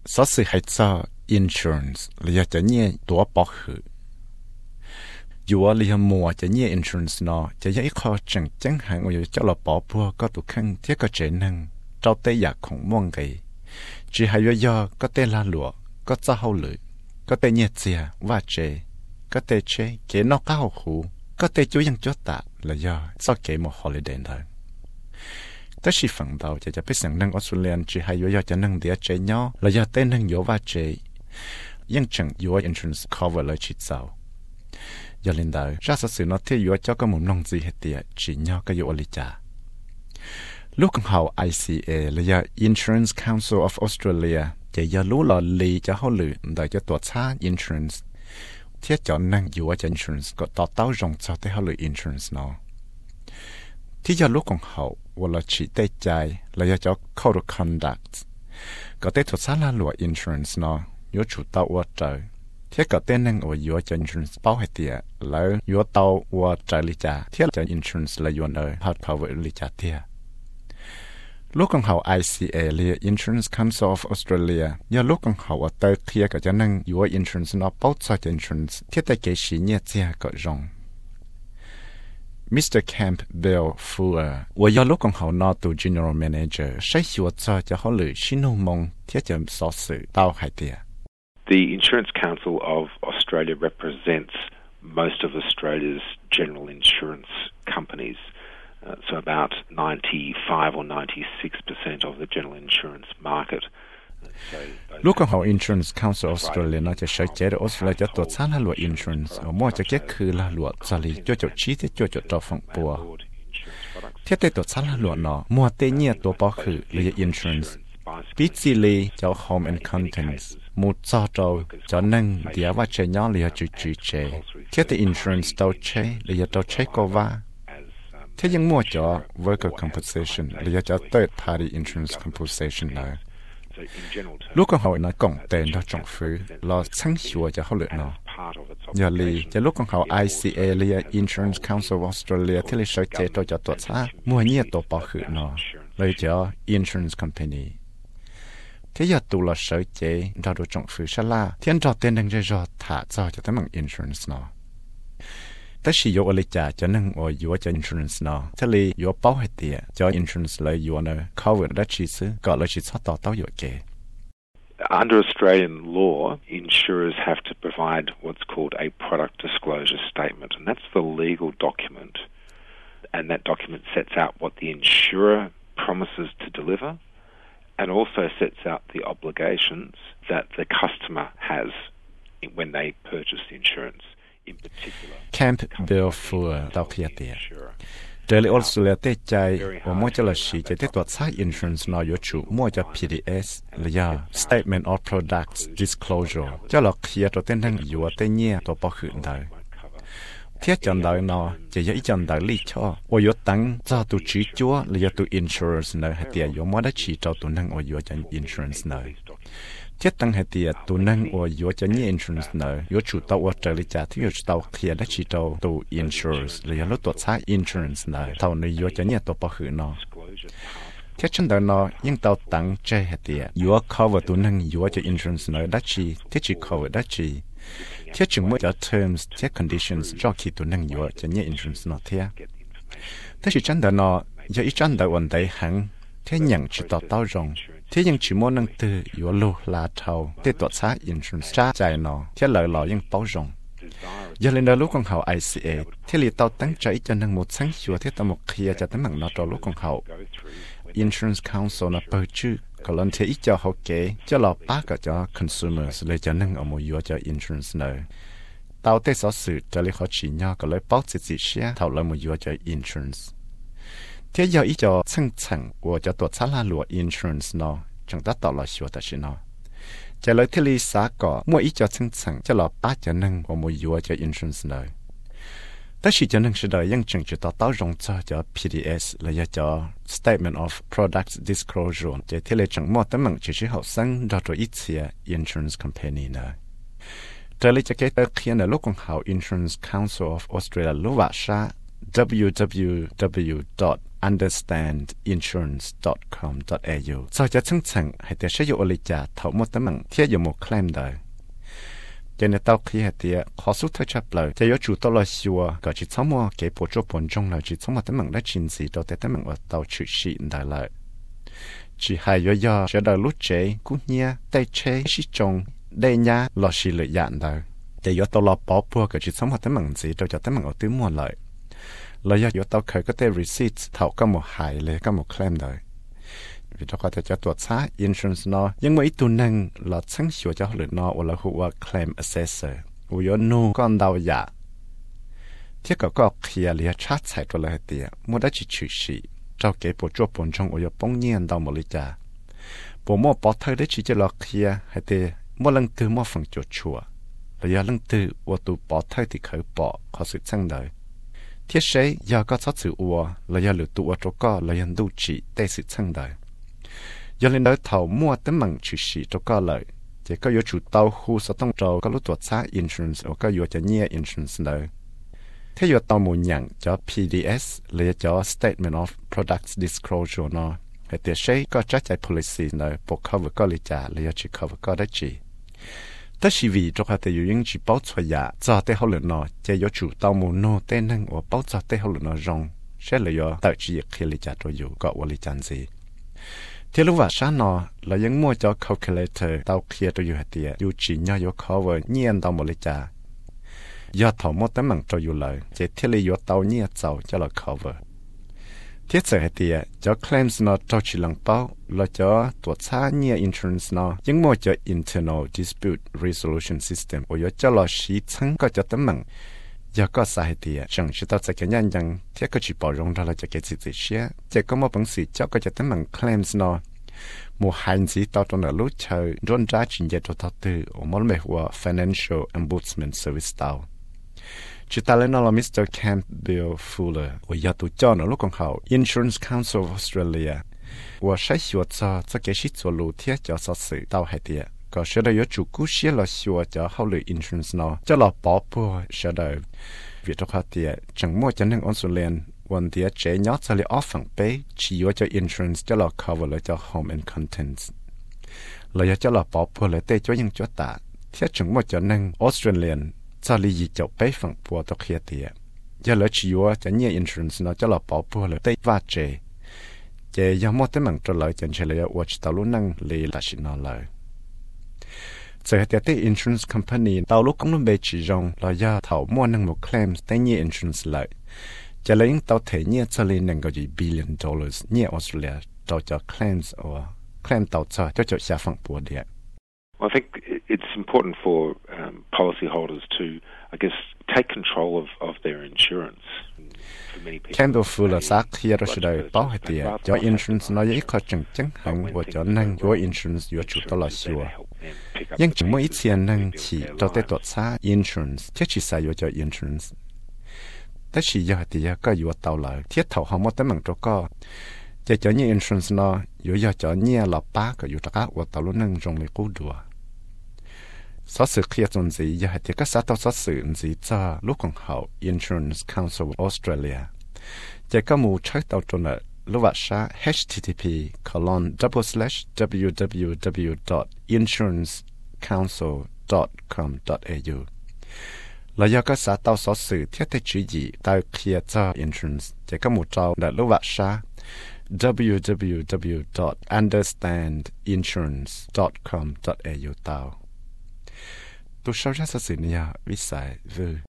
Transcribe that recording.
所以係做 insurance 你要จะเนี่ยตัว保險อยู่ว่า你要มัวจะเนี่ย insurance เนาะจะยังอีกข้อจังหางว่าอยู่จะเรา保พัวก็ตุขังที่ก็เจนึงเจ้าเตยอยากของม่วงไงจีให้ย่อก็เตลาหลัวก็จะเฮาเลยก็เตเนี่ยเจียว่าเจก็เตเชเกนอกก้าวหูก็เตจูยังจดตาเลยย่อสักเกมฮอลิเดย์เลยแต่ชีฝั่งเราจะไปสั่งนั่งออสเตรเลียจีให้ย่อจะนั่งเดียเจย่อเลยย่อเต้นนั่งย่อว่าเจยังจังย่อ insurance cover เลยชิดเจ้าอย่าลืมได้ราชสื่อนอที่ย่อเจ้าก็มุมน้องจีเหตียจีย่อก็ย่ออลิจาลูกของเขา ICA เลยย่อ Insurance Council of Australia จะย่อรู้หล่อลีจะเขาหรือได้จะตรวจช้า insurance เที่ยจอนั่งอยู่ว่าจะ insurance ก็ต่อเต้ารงเจ้าที่เขาหรือ insurance เนาะที่ย่อลูกของเขาว่าเราฉีดได้ใจแล้วย่อจะ code of conduct ก็ได้ตรวจช้าละหลัว insurance เนาะย่อฉุดเต้าว่าเจอเที่ยก็ได้นั่งว่าย่อจะ insurance เป้าให้เตี้ยแล้วย่อเต้าว่าใจลิจ่าเที่ยจะ insurance แล้วย่อhard cover ลิจ่าเตี้ยลูกของเขา ICA เรีย Insurance Council of Australia ย่อลูกของเขาว่าเตอร์เคลียก็จะนั่งอยู่ว่า insurance เนาะเป้าใจ insurance ที่ได้เกษีเนี่ยเจียก็จง Mr. Campbell Fuller ว่าย่อลูกของเขาเนาะตัว General Manager ใช้หัวใจจะเขาหรือชิโนมงที่จะสอสื่อเต้าให้เตี้ย The Insurance Council of Australia represents most of Australia's general insurance companies. So about 95 or 96% of the general insurance market. ลูกของเขา Insurance Council Australia น่าจะใช้เจอออสเตรเลียจะตรวจสารละหลวด insurance มั่วจะแก้คือละหลวดสลีจ่อชี้ที่จ่อต่อฝั่งปัวเทียบตรวจสารละหลวดเนาะมั่วเตเนี่ยตัวปอคือเรีย insurance ปิดซีลีเจ้า home and contents มุดซอโตจะนั่งเดียวว่าเชยย้อนเรียจุเจเทียบ insurance ตัวเชเรียตัวเชก็ว่าถ้ายังมั่วจ่อ worker compensation หรือจะ third party insurance compensation เลยลูกของเขาในกล่องเต็นเราจงฟื้นรอชั้งชัวจะเขาเหลือเนาะอย่าลีจะลูกของเขา ICA หรือ Insurance Council of Australia ที่เลยใช้เจตัวจะตรวจช้ามั่วเนี่ยตัวปอคือเนาะเลยจะ insurance company ที่อยากตัวเราใช้เจเราดูจงฟื้นชะล่าที่อันเราเต็นดังจะรอถาจะตั้ง insurance เนาะแต่ชีอยู่อะไรจะนั่งอยู่ว่าจะ insurance เนาะถ้าเลยอยู่เป้าให้เตี้ยจะ insurance เลยอยู่เนาะ cover ได้ชีซื้อก็เลยชีช้าต่อเต้าอยู่เก Under Australian law, insurers have to provide what's called a product disclosure statement, and that's the legal document. And that document sets out what the insurer promises to deliver, and also sets out the obligations that the customer has when they purchase the insurance.In particular, Campbell Fuller 到เคลียร์เตียเดลิออสเตรเลียเตใจว่ามั่วจะละชีจะได้ตรวจสอบ insurance นอยชูมั่วจะ PDS หรือยา Statement of Products Disclosure จะหลอกเคลียร์ตัวเต้นทั้งอยู่ว่าเต้นเนี่ยตัวปอขืนได้เทียจันได้นอจะยังอีจันได้ลีช่อว่าอยู่ตั้งจะตัวชี้จัวหรือยาตัว insurance เนยให้เตียอยู่มั่วได้ชี้เจ้าตัวนั่งว่าอยู่จะ insurance เนยเทียตั้งให้เตียตัวนั่งว่าอยู่จะเนี่ย insurance เนยอยู่ชุดตัวว่าเจริญที่อยู่ตัวเคลียร์ได้ชี้ตัวตัว insurance หรือยาลดตัวช้า insurance เนยเท่านี้อยู่จะเนี่ยตัวปอขืนนอเทียฉันเดินนอยังตัวตั้งใจให้เตียอยู่ cover ตัวนั่งอยู่จะ insurance เนยได้ชี้ที่ชี้ cover ได้ชี้เทียจึงมั่วจะ terms เทีย conditions จอคิดตัวนั่งอยู่จะเนี่ย insurance เนอเทียแต่ชี้ฉันเดินนอยังอีจันได้วันใดหังเทียยังชี้ต่อเต้ารงที่ยังชิมอนังตืออยู่ลูลาเทาที่ตัวช้า insurance จ้าใจนอที่หล่อยังเป้าจงอย่าเล่นดาลูกของเขา ICA ที่ลีเต้าตั้งใจจะนั่งหมดสังชัวที่ตะมกเคลียจะตั้งหนังนอตัวลูกของเขา Insurance Council นะเปิดชื่อก็ลันเทียอีเจ้าเขาเก๋จะหล่อป้ากับเจ้า consumers เลยจะนั่งเอามือยัวจะ insurance เลยเต้าเตะสอสื่อจะเลยเขาฉีดยาก็เลยป้าจิตเชียเท่าเลยมือยัวจะ insuranceเที่ยวอีจอซึ่งว่าจะตรวจสารหลัว insurance เนาะจังตัดต่อเราชัวแต่ชิเนาะจะเลยที่ลีสาก็มั่วอีจอซึ่งจะหล่อป้าจะนั่งว่ามือยัวจะ insurance เลยแต่ชีจะนั่งเฉยยังจังจะต่อเต้ารงจะ PDS และจะ Statement of Products Disclosure จะที่เลยจังมั่วแต่มันจะชื่อเขาซึ่งดอกตัวอีเสีย insurance company เนาะแต่เลยจะเกิดเขียนในโลกของเขา Insurance Council of Australia รู้ว่าชา www.understandinsurance.com.au sau cho chứng nhận hay để sử dụng lịch trả thấu một tấm bằng thiết dụng một claim đời cho nên tao khi hay để khó xuất thay chấp lời cho chủ tao là xua có chỉ sống mua cái bộ chỗ bốn trong là chỉ sống một tấm bằng đã trình gì đâu để tấm bằng ở tao chịu sĩ đại lợi chỉ hay do cho đời lúc chế cũng nhia tay chế sĩ trồng đây nhá là sĩ lợi dạn đời để do tao là bỏ bùa cái chỉ sống một tấm bằng gì đâu cho tấm bằng ở tứ mua lợi là do tao khởi có thể receipt thảo có một hạiเลยcó một claim đời vì đó có thể cho tụt xa insurance nó nhưng mà ít tu năng là sáng sủa cho họ nó hoặc là họ claim assessor hoặc là nu con đau dạ thiết có kia liền chat saiตัวเลยเดียมั่วได้chỉ sĩ cho cái bộ chỗ bốn trong hoặc là bông nhiên đau một lý trả bộ mua bỏ thời đấy chỉ cho là kia hay thế mua lần từ mua phần chỗ chùa là do lần từ hoặc tu bỏ thời thì khởi bỏ có sự sang đời thiết sĩ do có sát sự ua là do lựa tụ ở chỗ có là do tu chỉ để sự sang đời do lên đó thầu mua tấm bằng chữ sĩ cho có lợi chỉ có yếu chủ tàu khu sở tông trâu có lúc tuột xa insurance hoặc có yếu cho nhẹ insurance đời thế yếu tàu một nhận cho PDS là cho Statement of Products Disclosure nó hệ tiết sĩ có trách chạy policy đời bộ cover có lý trả là chỉ cover có đấy chỉ tất sĩ vì cho họ thể yếu những chỉ bảo cho giả cho tế hậu lượng nó chỉ yếu chủ tàu một nô tên năng và bảo cho tế hậu lượng nó rong sẽ là yếu tạo chỉ khi lý trả cho yếu có lý trả gì thì lúc vào sáng nó là những mua cho calculator tao kia tôi hạt tiền, yêu chỉ nhau yêu cover nhiên tao một lịch trả, do thầu một tấm bằng cho yêu lợi, chỉ thiết lý yêu tao nhiên giàu cho là cover. Thiết sự hạt tiền cho claims nó cho chỉ lần bao là cho tuột xa nhiên insurance nó, những mua cho internal dispute resolution system, hoặc cho là sĩ chứng có cho tấm bằng. giờ có sai thì chẳng chỉ tao sẽ cái nhân dân thì có chỉ bảo rong ra là cho cái gì xí chỉ có một bằng sĩ cho cái cho tấm bằng claims nó một hành gì tao trong là lúc chờ rôn ra chuyện gì cho tao từ ở mỗi mấy hoa financial ombudsman service tao chỉ ta lên nó là Mr. Campbell Fuller và giờ tụi cho nó lúc còn học Insurance Council of Australia và sẽ hiểu cho cái shit số lũ thiết cho sự tao hay thì có sẽได้chủ cú sẽ là xua cho hậu lệ insurance nó cho là bỏ bùa sẽได้việc cho họ thì chẳng mua cho nên Australianวันที่เจ๊ยอดจะเลยออฟฝั่งไปชี้ว่าจะ insurance จะเรา cover เลยจะ home and contents เลยจะเราbỏ bùaเลยเตจะยังจะตาที่chẳng mua cho nên Australian จะเลยยีจะไปฝั่งบัวตัวเขียเตียจะเลยชี้ว่าจะเนี่ย insurance nóจะเราbỏ bùaเลยเตว่าเจยังmuaแต่มันจะเลยจะเฉลี่ยว่าจะตาลุนั่งเลยละสินอเลยจะเหตุที่ insurance company ตาวลูกของนุ่มเบจิจงเราย่าเถามั่วนั่งหมด claims แต่เนี่ย insurance เลยจะเลยยังตาวเทเนี่ยจะเลยนั่งก็จะ billion dollars เนี่ยออสเตรเลียต่อจาก claims or claim ต่อจะจะจะฝั่งปัวเดีย I think it's important for policyholders to, I guess, take control of their insurance. Campbell Fuller sagt hier, dass der Bauherr der Insurance neue Kosten hang wo der nang your insurance your chủ tao là xua. Nhưng chỉ mỗi tiền nang chỉ tao tới tuột xa insurance, thiết chỉ xài your insurance. Tất chỉ giờ thì có your tao lại thiết thầu hàng một tấm bằng cho có. Chỉ cho như insurance nó your cho như là ba cái your cả của tao luôn nang trong lấy cố đùa. Số sự kia trong gì giờ thì các xã tao số sự gì cho lúc còn học Insurance Council of Australia. Chỉ có một trái tàu trong là lúc vào sa http://www.insurancecouncil.com.au. Là do các xã tao số sự thiết thực chỉ gì tao kia cho insurance. Chỉ có một trao là lúc vào sa www.understandinsurance.com.au tao. Tôi sao ra sự này viết sai